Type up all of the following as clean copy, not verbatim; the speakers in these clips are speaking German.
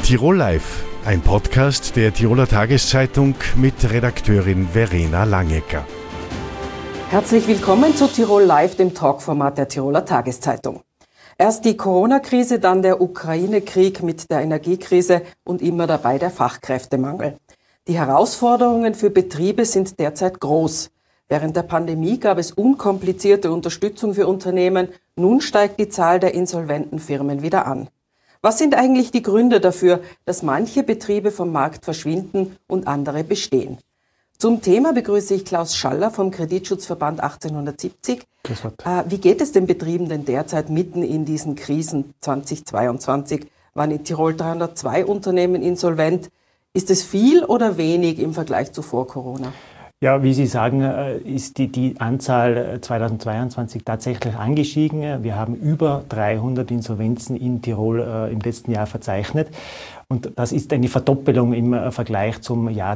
Tirol Live, ein Podcast der Tiroler Tageszeitung mit Redakteurin Verena Langecker. Herzlich willkommen zu Tirol Live, dem Talkformat der Tiroler Tageszeitung. Erst die Corona-Krise, dann der Ukraine-Krieg mit der Energiekrise und immer dabei der Fachkräftemangel. Die Herausforderungen für Betriebe sind derzeit groß. Während der Pandemie gab es unkomplizierte Unterstützung für Unternehmen. Nun steigt die Zahl der insolventen Firmen wieder an. Was sind eigentlich die Gründe dafür, dass manche Betriebe vom Markt verschwinden und andere bestehen? Zum Thema begrüße ich Klaus Schaller vom Kreditschutzverband 1870. Wie geht es den Betrieben denn derzeit mitten in diesen Krisen 2022? Waren in Tirol 302 Unternehmen insolvent. Ist es viel oder wenig im Vergleich zu vor Corona? Ja, wie Sie sagen, ist die Anzahl 2022 tatsächlich angestiegen. Wir haben über 300 Insolvenzen in Tirol im letzten Jahr verzeichnet. Und das ist eine Verdoppelung im Vergleich zum Jahr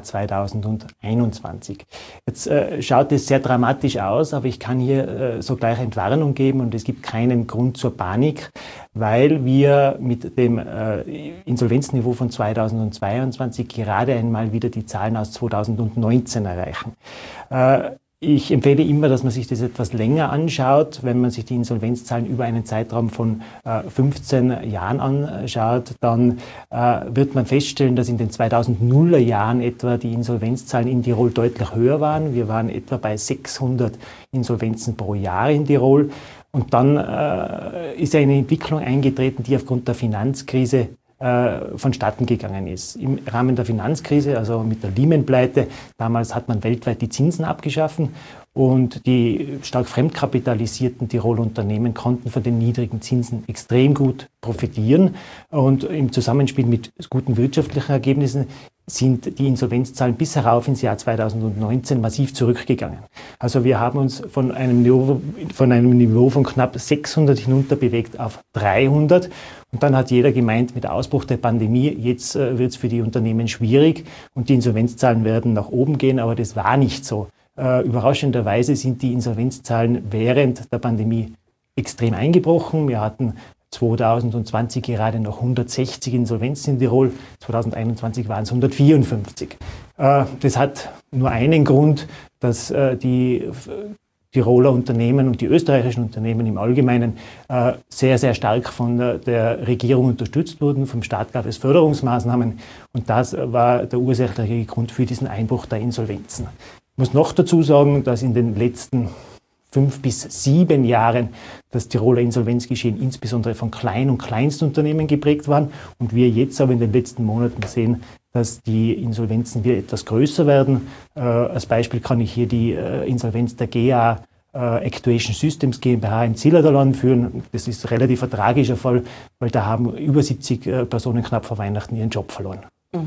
2021. Jetzt schaut es sehr dramatisch aus, aber ich kann hier sogleich Entwarnung geben und es gibt keinen Grund zur Panik, weil wir mit dem Insolvenzniveau von 2022 gerade einmal wieder die Zahlen aus 2019 erreichen. Ich empfehle immer, dass man sich das etwas länger anschaut. Wenn man sich die Insolvenzzahlen über einen Zeitraum von 15 Jahren anschaut, dann wird man feststellen, dass in den 2000er Jahren etwa die Insolvenzzahlen in Tirol deutlich höher waren. Wir waren etwa bei 600 Insolvenzen pro Jahr in Tirol. Und dann ist eine Entwicklung eingetreten, die aufgrund der Finanzkrise vonstatten gegangen ist. Im Rahmen der Finanzkrise, also mit der Lehman-Pleite, damals hat man weltweit die Zinsen abgeschaffen und die stark fremdkapitalisierten Tiroler Unternehmen konnten von den niedrigen Zinsen extrem gut profitieren und im Zusammenspiel mit guten wirtschaftlichen Ergebnissen sind die Insolvenzzahlen bis herauf ins Jahr 2019 massiv zurückgegangen. Also wir haben uns von einem Niveau von knapp 600 hinunter bewegt auf 300. Und dann hat jeder gemeint, mit Ausbruch der Pandemie, jetzt wird es für die Unternehmen schwierig und die Insolvenzzahlen werden nach oben gehen, aber das war nicht so. Überraschenderweise sind die Insolvenzzahlen während der Pandemie extrem eingebrochen. Wir hatten 2020 gerade noch 160 Insolvenzen in Tirol, 2021 waren es 154. Das hat nur einen Grund, dass die Tiroler Unternehmen und die österreichischen Unternehmen im Allgemeinen sehr, sehr stark von der Regierung unterstützt wurden. Vom Staat gab es Förderungsmaßnahmen und das war der ursächliche Grund für diesen Einbruch der Insolvenzen. Ich muss noch dazu sagen, dass in den letzten 5 bis 7 Jahren das Tiroler Insolvenzgeschehen insbesondere von Klein- und Kleinstunternehmen geprägt waren und wir jetzt aber in den letzten Monaten sehen, dass die Insolvenzen wieder etwas größer werden. Als Beispiel kann ich hier die Insolvenz der GA Actuation Systems GmbH in Zillertal anführen. Das ist ein relativ tragischer Fall, weil da haben über 70 Personen knapp vor Weihnachten ihren Job verloren.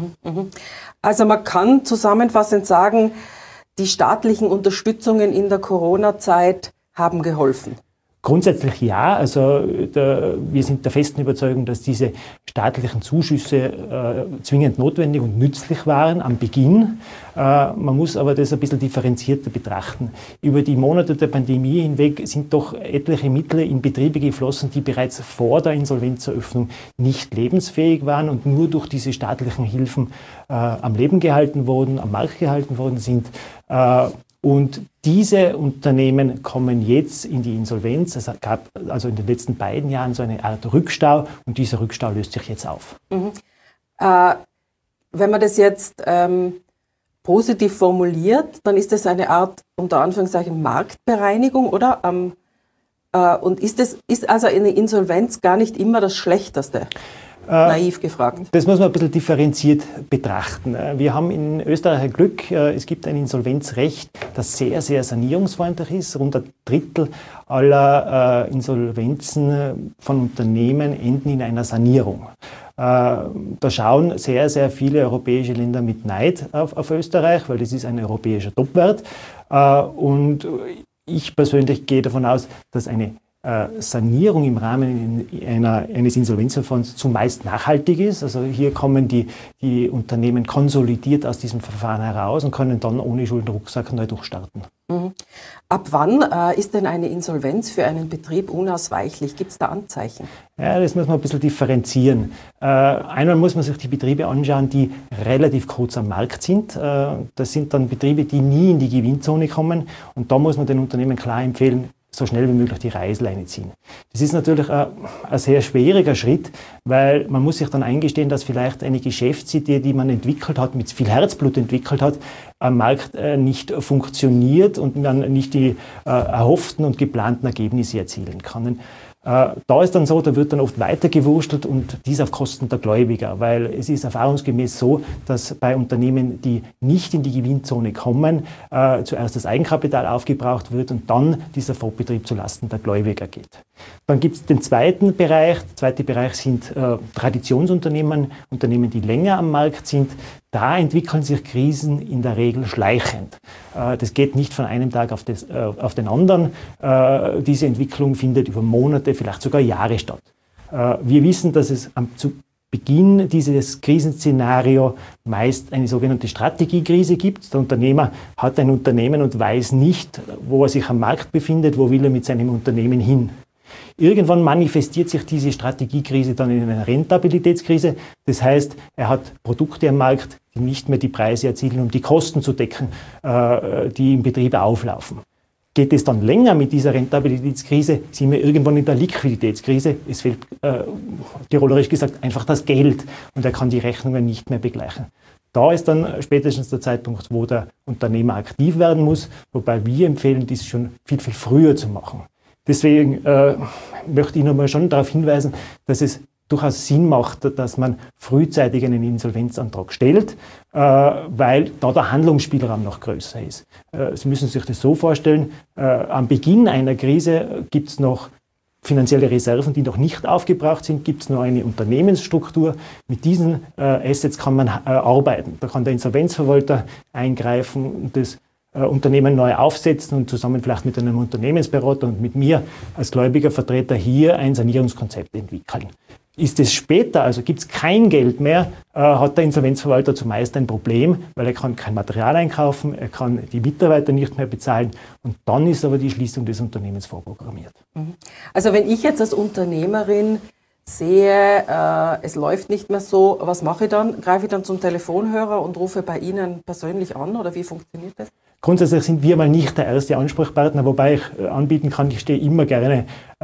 Also man kann zusammenfassend sagen, die staatlichen Unterstützungen in der Corona-Zeit haben geholfen. Grundsätzlich ja. Also wir sind der festen Überzeugung, dass diese staatlichen Zuschüsse zwingend notwendig und nützlich waren am Beginn. Man muss aber das ein bisschen differenzierter betrachten. Über die Monate der Pandemie hinweg sind doch etliche Mittel in Betriebe geflossen, die bereits vor der Insolvenzeröffnung nicht lebensfähig waren und nur durch diese staatlichen Hilfen am Leben gehalten wurden, am Markt gehalten worden sind. Und diese Unternehmen kommen jetzt in die Insolvenz. Es gab also in den letzten beiden Jahren so eine Art Rückstau und dieser Rückstau löst sich jetzt auf. Wenn man das jetzt positiv formuliert, dann ist das eine Art, unter Anführungszeichen, Marktbereinigung, oder? Und ist also eine Insolvenz gar nicht immer das Schlechteste? Naiv gefragt. Das muss man ein bisschen differenziert betrachten. Wir haben in Österreich ein Glück. Es gibt ein Insolvenzrecht, das sehr, sehr sanierungsfreundlich ist. Rund 1/3 aller Insolvenzen von Unternehmen enden in einer Sanierung. Da schauen sehr, sehr viele europäische Länder mit Neid auf Österreich, weil das ist ein europäischer Topwert. Und ich persönlich gehe davon aus, dass eine Sanierung im Rahmen eines Insolvenzverfahrens zumeist nachhaltig ist. Also hier kommen die Unternehmen konsolidiert aus diesem Verfahren heraus und können dann ohne Schuldenrucksack neu durchstarten. Mhm. Ab wann ist denn eine Insolvenz für einen Betrieb unausweichlich? Gibt es da Anzeichen? Ja, das muss man ein bisschen differenzieren. Einmal muss man sich die Betriebe anschauen, die relativ kurz am Markt sind. Das sind dann Betriebe, die nie in die Gewinnzone kommen. Und da muss man den Unternehmen klar empfehlen, so schnell wie möglich die Reißleine ziehen. Das ist natürlich ein sehr schwieriger Schritt, weil man muss sich dann eingestehen, dass vielleicht eine Geschäftsidee, die man entwickelt hat, mit viel Herzblut entwickelt hat, am Markt nicht funktioniert und man nicht die erhofften und geplanten Ergebnisse erzielen kann. Da ist dann so, da wird dann oft weitergewurschtelt und dies auf Kosten der Gläubiger, weil es ist erfahrungsgemäß so, dass bei Unternehmen, die nicht in die Gewinnzone kommen, zuerst das Eigenkapital aufgebraucht wird und dann dieser Fortbetrieb zulasten der Gläubiger geht. Dann gibt es den zweiten Bereich. Der zweite Bereich sind Traditionsunternehmen, Unternehmen, die länger am Markt sind. Da entwickeln sich Krisen in der Regel schleichend. Das geht nicht von einem Tag auf den anderen. Diese Entwicklung findet über Monate, vielleicht sogar Jahre statt. Wir wissen, dass es zu Beginn dieses Krisenszenario meist eine sogenannte Strategiekrise gibt. Der Unternehmer hat ein Unternehmen und weiß nicht, wo er sich am Markt befindet, wo will er mit seinem Unternehmen hin. Irgendwann manifestiert sich diese Strategiekrise dann in einer Rentabilitätskrise. Das heißt, er hat Produkte am Markt, die nicht mehr die Preise erzielen, um die Kosten zu decken, die im Betrieb auflaufen. Geht es dann länger mit dieser Rentabilitätskrise, sind wir irgendwann in der Liquiditätskrise. Es fehlt, tirolerisch gesagt, einfach das Geld und er kann die Rechnungen nicht mehr begleichen. Da ist dann spätestens der Zeitpunkt, wo der Unternehmer aktiv werden muss, wobei wir empfehlen, dies schon viel, viel früher zu machen. Deswegen möchte ich nochmal schon darauf hinweisen, dass es durchaus Sinn macht, dass man frühzeitig einen Insolvenzantrag stellt, weil da der Handlungsspielraum noch größer ist. Sie müssen sich das so vorstellen, am Beginn einer Krise gibt es noch finanzielle Reserven, die noch nicht aufgebraucht sind, gibt es noch eine Unternehmensstruktur. Mit diesen Assets kann man arbeiten. Da kann der Insolvenzverwalter eingreifen und das Unternehmen neu aufsetzen und zusammen vielleicht mit einem Unternehmensberater und mit mir als Gläubigervertreter hier ein Sanierungskonzept entwickeln. Ist es später, also gibt es kein Geld mehr, hat der Insolvenzverwalter zumeist ein Problem, weil er kann kein Material einkaufen, er kann die Mitarbeiter nicht mehr bezahlen und dann ist aber die Schließung des Unternehmens vorprogrammiert. Also wenn ich jetzt als Unternehmerin sehe, es läuft nicht mehr so, was mache ich dann? Greife ich dann zum Telefonhörer und rufe bei Ihnen persönlich an oder wie funktioniert das? Grundsätzlich sind wir mal nicht der erste Ansprechpartner, wobei ich anbieten kann, ich stehe immer gerne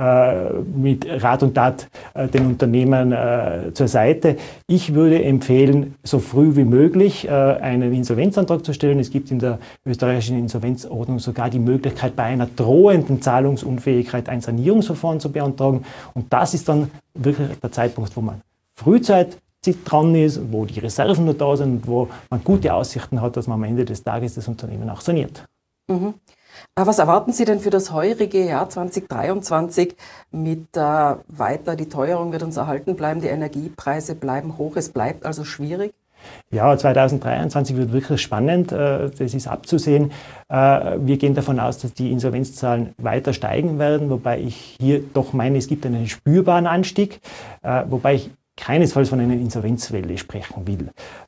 mit Rat und Tat den Unternehmen zur Seite. Ich würde empfehlen, so früh wie möglich einen Insolvenzantrag zu stellen. Es gibt in der österreichischen Insolvenzordnung sogar die Möglichkeit, bei einer drohenden Zahlungsunfähigkeit ein Sanierungsverfahren zu beantragen. Und das ist dann wirklich der Zeitpunkt, wo man frühzeitig dran ist, wo die Reserven noch da sind, wo man gute Aussichten hat, dass man am Ende des Tages das Unternehmen auch saniert. Mhm. Was erwarten Sie denn für das heurige Jahr 2023 mit weiter, die Teuerung wird uns erhalten bleiben, die Energiepreise bleiben hoch, es bleibt also schwierig? Ja, 2023 wird wirklich spannend, das ist abzusehen. Wir gehen davon aus, dass die Insolvenzzahlen weiter steigen werden, wobei ich hier doch meine, es gibt einen spürbaren Anstieg, wobei ich keinesfalls von einer Insolvenzwelle sprechen will.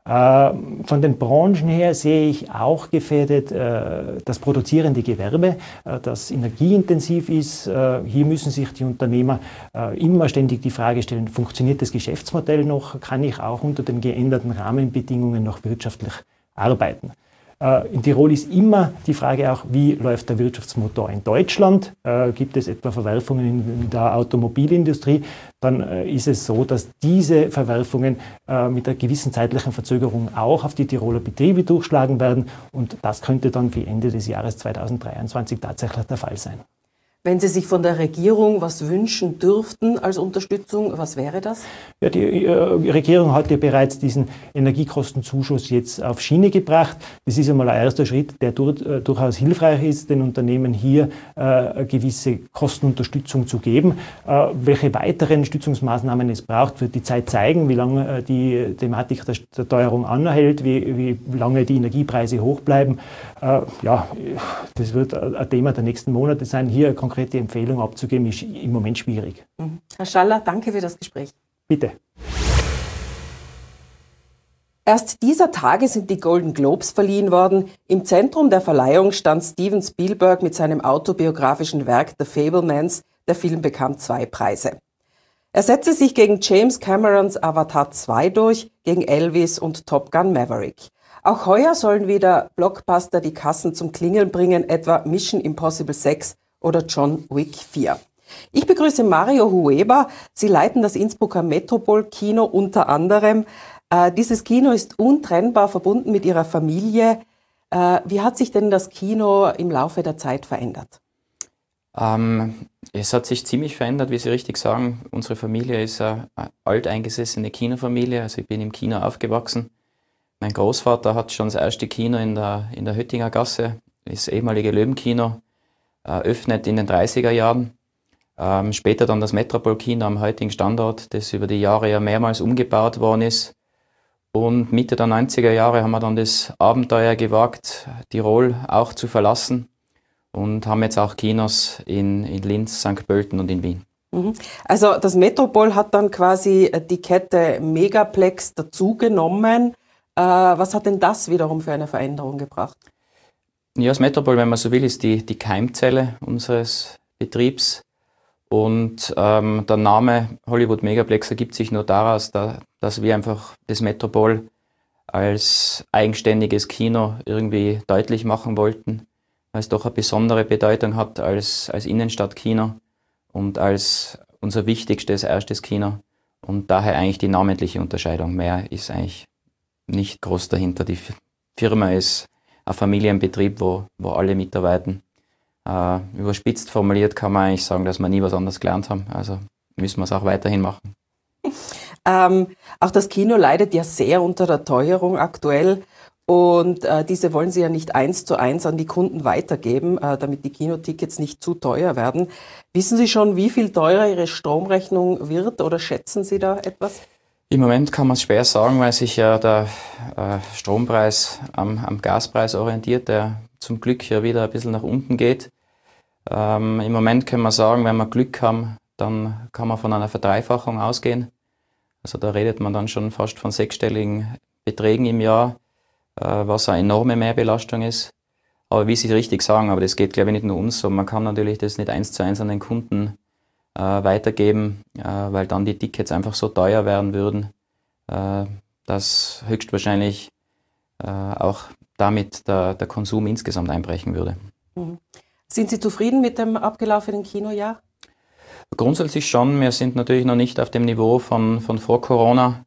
Von den Branchen her sehe ich auch gefährdet das produzierende Gewerbe, das energieintensiv ist. Hier müssen sich die Unternehmer immer ständig die Frage stellen, funktioniert das Geschäftsmodell noch? Kann ich auch unter den geänderten Rahmenbedingungen noch wirtschaftlich arbeiten? In Tirol ist immer die Frage auch, wie läuft der Wirtschaftsmotor in Deutschland? Gibt es etwa Verwerfungen in der Automobilindustrie? Dann ist es so, dass diese Verwerfungen mit einer gewissen zeitlichen Verzögerung auch auf die Tiroler Betriebe durchschlagen werden. Und das könnte dann für Ende des Jahres 2023 tatsächlich der Fall sein. Wenn Sie sich von der Regierung was wünschen dürften als Unterstützung, was wäre das? Ja, die Regierung hat ja bereits diesen Energiekostenzuschuss jetzt auf Schiene gebracht. Das ist einmal ein erster Schritt, der durchaus hilfreich ist, den Unternehmen hier eine gewisse Kostenunterstützung zu geben. Welche weiteren Stützungsmaßnahmen es braucht, wird die Zeit zeigen, wie lange die Thematik der Teuerung anhält, wie lange die Energiepreise hoch bleiben. Ja, das wird ein Thema der nächsten Monate sein. Hier konkret konkrete Empfehlung abzugeben, ist im Moment schwierig. Herr Schaller, danke für das Gespräch. Bitte. Erst dieser Tage sind die Golden Globes verliehen worden. Im Zentrum der Verleihung stand Steven Spielberg mit seinem autobiografischen Werk The Fabelmans. Der Film bekam 2 Preise. Er setzte sich gegen James Camerons Avatar 2 durch, gegen Elvis und Top Gun Maverick. Auch heuer sollen wieder Blockbuster die Kassen zum Klingeln bringen, etwa Mission Impossible 6 oder John Wick 4. Ich begrüße Mario Hueber. Sie leiten das Innsbrucker Metropol-Kino unter anderem. Dieses Kino ist untrennbar verbunden mit Ihrer Familie. Wie hat sich denn das Kino im Laufe der Zeit verändert? Es hat sich ziemlich verändert, wie Sie richtig sagen. Unsere Familie ist eine alteingesessene Kinofamilie. Also ich bin im Kino aufgewachsen. Mein Großvater hat schon das erste Kino in der Höttinger Gasse, das ehemalige Löwenkino, eröffnet in den 30er Jahren. Später dann das Metropol-Kino am heutigen Standort, das über die Jahre ja mehrmals umgebaut worden ist. Und Mitte der 90er Jahre haben wir dann das Abenteuer gewagt, Tirol auch zu verlassen und haben jetzt auch Kinos in Linz, St. Pölten und in Wien. Also das Metropol hat dann quasi die Kette Megaplex dazugenommen. Was hat denn das wiederum für eine Veränderung gebracht? Ja, das Metropol, wenn man so will, ist die Keimzelle unseres Betriebs. Und der Name Hollywood Megaplex ergibt sich nur daraus, dass wir einfach das Metropol als eigenständiges Kino irgendwie deutlich machen wollten, weil es doch eine besondere Bedeutung hat als Innenstadtkino und als unser wichtigstes erstes Kino. Und daher eigentlich die namentliche Unterscheidung. Mehr ist eigentlich nicht groß dahinter. Die Firma ist ein Familienbetrieb, wo alle mitarbeiten. Überspitzt formuliert kann man eigentlich sagen, dass wir nie was anderes gelernt haben. Also müssen wir es auch weiterhin machen. Auch das Kino leidet ja sehr unter der Teuerung aktuell. Und diese wollen Sie ja nicht 1:1 an die Kunden weitergeben, damit die Kinotickets nicht zu teuer werden. Wissen Sie schon, wie viel teurer Ihre Stromrechnung wird oder schätzen Sie da etwas? Im Moment kann man es schwer sagen, weil sich ja der Strompreis am Gaspreis orientiert, der zum Glück ja wieder ein bisschen nach unten geht. Im Moment können wir sagen, wenn wir Glück haben, dann kann man von einer Verdreifachung ausgehen. Also da redet man dann schon fast von 6-stelligen Beträgen im Jahr, was eine enorme Mehrbelastung ist. Aber wie Sie richtig sagen, aber das geht glaube ich nicht nur uns so, man kann natürlich das nicht 1:1 an den Kunden weitergeben, weil dann die Tickets einfach so teuer werden würden, dass höchstwahrscheinlich auch damit der Konsum insgesamt einbrechen würde. Sind Sie zufrieden mit dem abgelaufenen Kinojahr? Grundsätzlich schon. Wir sind natürlich noch nicht auf dem Niveau von vor Corona.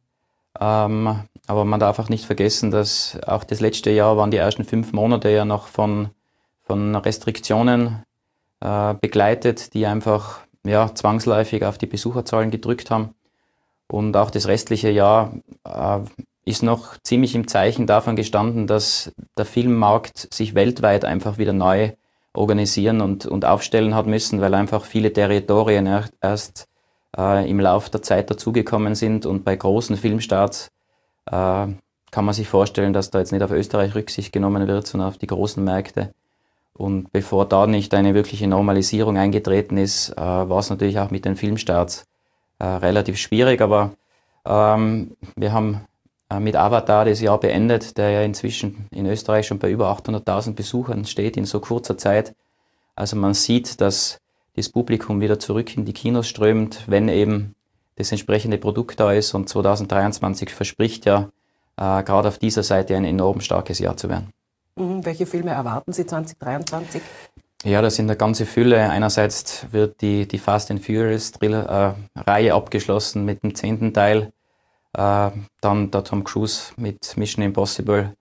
Aber man darf auch nicht vergessen, dass auch das letzte Jahr waren die ersten 5 Monate ja noch von Restriktionen begleitet, die einfach zwangsläufig auf die Besucherzahlen gedrückt haben. Und auch das restliche Jahr ist noch ziemlich im Zeichen davon gestanden, dass der Filmmarkt sich weltweit einfach wieder neu organisieren und aufstellen hat müssen, weil einfach viele Territorien erst im Laufe der Zeit dazugekommen sind. Und bei großen Filmstarts kann man sich vorstellen, dass da jetzt nicht auf Österreich Rücksicht genommen wird, sondern auf die großen Märkte. Und bevor da nicht eine wirkliche Normalisierung eingetreten ist, war es natürlich auch mit den Filmstarts relativ schwierig. Aber wir haben mit Avatar das Jahr beendet, der ja inzwischen in Österreich schon bei über 800.000 Besuchern steht in so kurzer Zeit. Also man sieht, dass das Publikum wieder zurück in die Kinos strömt, wenn eben das entsprechende Produkt da ist. Und 2023 verspricht ja gerade auf dieser Seite ein enorm starkes Jahr zu werden. Welche Filme erwarten Sie 2023? Ja, das sind eine ganze Fülle. Einerseits wird die Fast and Furious Reihe abgeschlossen mit dem 10. Teil. Dann der Tom Cruise mit Mission Impossible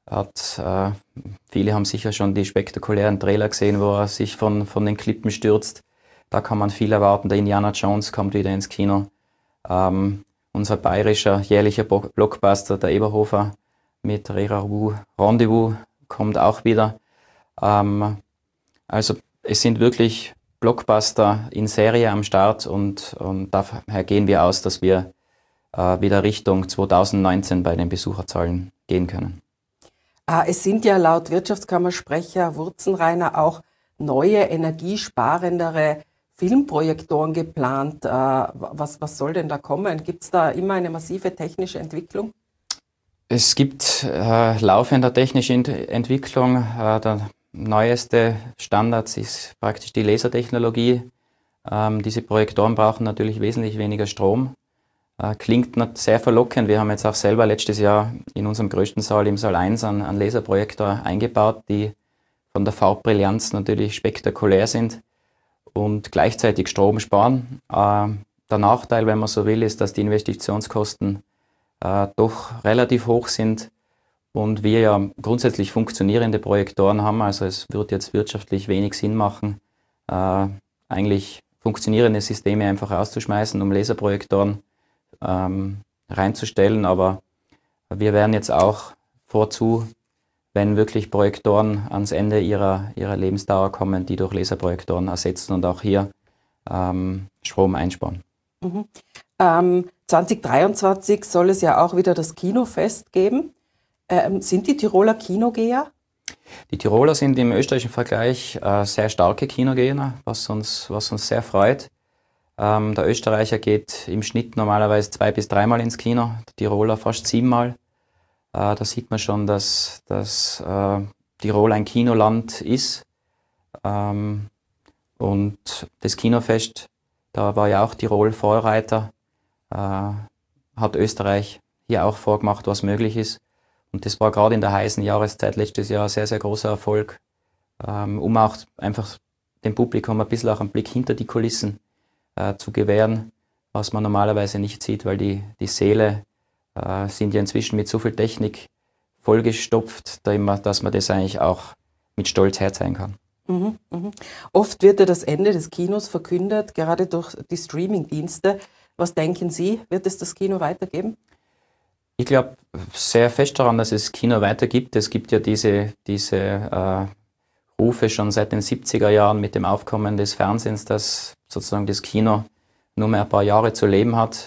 viele haben sicher schon die spektakulären Trailer gesehen, wo er sich von den Klippen stürzt. Da kann man viel erwarten. Der Indiana Jones kommt wieder ins Kino. Unser bayerischer jährlicher Blockbuster, der Eberhofer mit Rendezvous kommt auch wieder. Also es sind wirklich Blockbuster in Serie am Start und daher gehen wir aus, dass wir wieder Richtung 2019 bei den Besucherzahlen gehen können. Es sind ja laut Wirtschaftskammersprecher Wurzenrainer auch neue, energiesparendere Filmprojektoren geplant. Was soll denn da kommen? Gibt es da immer eine massive technische Entwicklung? Es gibt laufende technische Entwicklung. Der neueste Standard ist praktisch die Lasertechnologie. Diese Projektoren brauchen natürlich wesentlich weniger Strom. Klingt sehr verlockend. Wir haben jetzt auch selber letztes Jahr in unserem größten Saal, im Saal 1, einen Laserprojektor eingebaut, die von der Farbbrillanz natürlich spektakulär sind und gleichzeitig Strom sparen. Der Nachteil, wenn man so will, ist, dass die Investitionskosten doch relativ hoch sind und wir ja grundsätzlich funktionierende Projektoren haben. Also es wird jetzt wirtschaftlich wenig Sinn machen, eigentlich funktionierende Systeme einfach auszuschmeißen, um Laserprojektoren reinzustellen, aber wir werden jetzt auch vorzu, wenn wirklich Projektoren ans Ende ihrer Lebensdauer kommen, die durch Laserprojektoren ersetzen und auch hier Strom einsparen. 2023 soll es ja auch wieder das Kinofest geben. Sind die Tiroler Kinogeher? Die Tiroler sind im österreichischen Vergleich sehr starke Kinogeher, was uns sehr freut. Der Österreicher geht im Schnitt normalerweise 2- bis 3-mal ins Kino, der Tiroler fast 7-mal. Da sieht man schon, dass Tirol ein Kinoland ist. Und das Kinofest, da war ja auch Tirol Vorreiter, hat Österreich hier auch vorgemacht, was möglich ist. Und das war gerade in der heißen Jahreszeit letztes Jahr sehr, sehr großer Erfolg, um auch einfach dem Publikum ein bisschen auch einen Blick hinter die Kulissen zu gewähren, was man normalerweise nicht sieht, weil die Säle sind ja inzwischen mit so viel Technik vollgestopft, dass man das eigentlich auch mit Stolz herzeigen kann. Oft wird ja das Ende des Kinos verkündet, gerade durch die Streaming-Dienste. Was denken Sie, wird es das Kino weitergeben? Ich glaube sehr fest daran, dass es Kino weitergibt. Es gibt ja diese Rufe schon seit den 70er Jahren mit dem Aufkommen des Fernsehens, dass sozusagen das Kino nur mehr ein paar Jahre zu leben hat.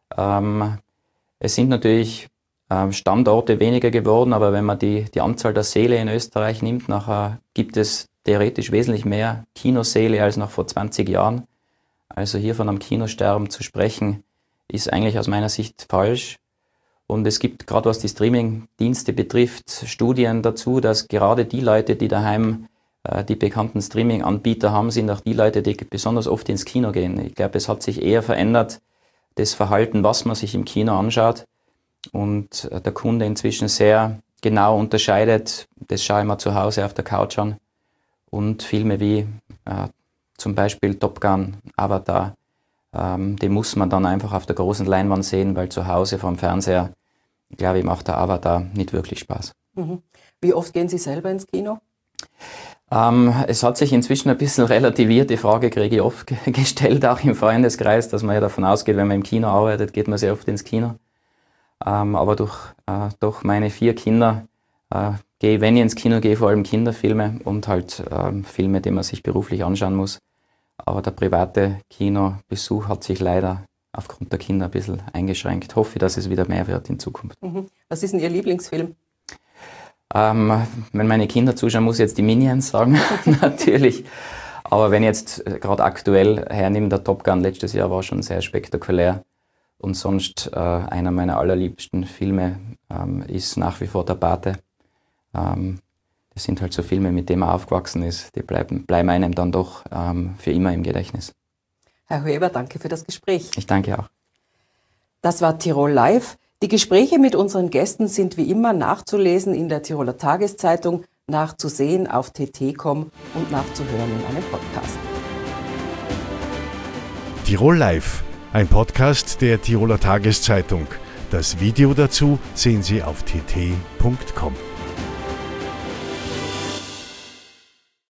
Es sind natürlich Standorte weniger geworden, aber wenn man die Anzahl der Säle in Österreich nimmt, nachher gibt es theoretisch wesentlich mehr Kinosäle als noch vor 20 Jahren. Also hier von einem Kinosterben zu sprechen, ist eigentlich aus meiner Sicht falsch. Und es gibt, gerade was die Streaming-Dienste betrifft, Studien dazu, dass gerade die Leute, die daheim die bekannten Streaming-Anbieter haben, sind auch die Leute, die besonders oft ins Kino gehen. Ich glaube, es hat sich eher verändert, das Verhalten, was man sich im Kino anschaut. Und der Kunde inzwischen sehr genau unterscheidet, das schaue ich mir zu Hause auf der Couch an. Und Filme wie zum Beispiel Top Gun, Avatar, den muss man dann einfach auf der großen Leinwand sehen, weil zu Hause vom Fernseher, glaube ich, macht der Avatar nicht wirklich Spaß. Wie oft gehen Sie selber ins Kino? Es hat sich inzwischen ein bisschen relativiert. Die Frage kriege ich oft gestellt, auch im Freundeskreis, dass man ja davon ausgeht, wenn man im Kino arbeitet, geht man sehr oft ins Kino. Aber durch meine 4 Kinder gehe ich, wenn ich ins Kino gehe, vor allem Kinderfilme und halt Filme, die man sich beruflich anschauen muss. Aber der private Kinobesuch hat sich leider aufgrund der Kinder ein bisschen eingeschränkt. Ich hoffe, dass es wieder mehr wird in Zukunft. Was ist denn Ihr Lieblingsfilm? Wenn meine Kinder zuschauen, muss ich jetzt die Minions sagen, natürlich. Aber wenn ich jetzt gerade aktuell hernehme, der Top Gun letztes Jahr war schon sehr spektakulär. Und sonst einer meiner allerliebsten Filme ist nach wie vor Der Pate. Das sind halt so Filme, mit denen man aufgewachsen ist. Die bleiben einem dann doch für immer im Gedächtnis. Herr Hueber, danke für das Gespräch. Ich danke auch. Das war Tirol Live. Die Gespräche mit unseren Gästen sind wie immer nachzulesen in der Tiroler Tageszeitung, nachzusehen auf tt.com und nachzuhören in einem Podcast. Tirol Live, ein Podcast der Tiroler Tageszeitung. Das Video dazu sehen Sie auf tt.com.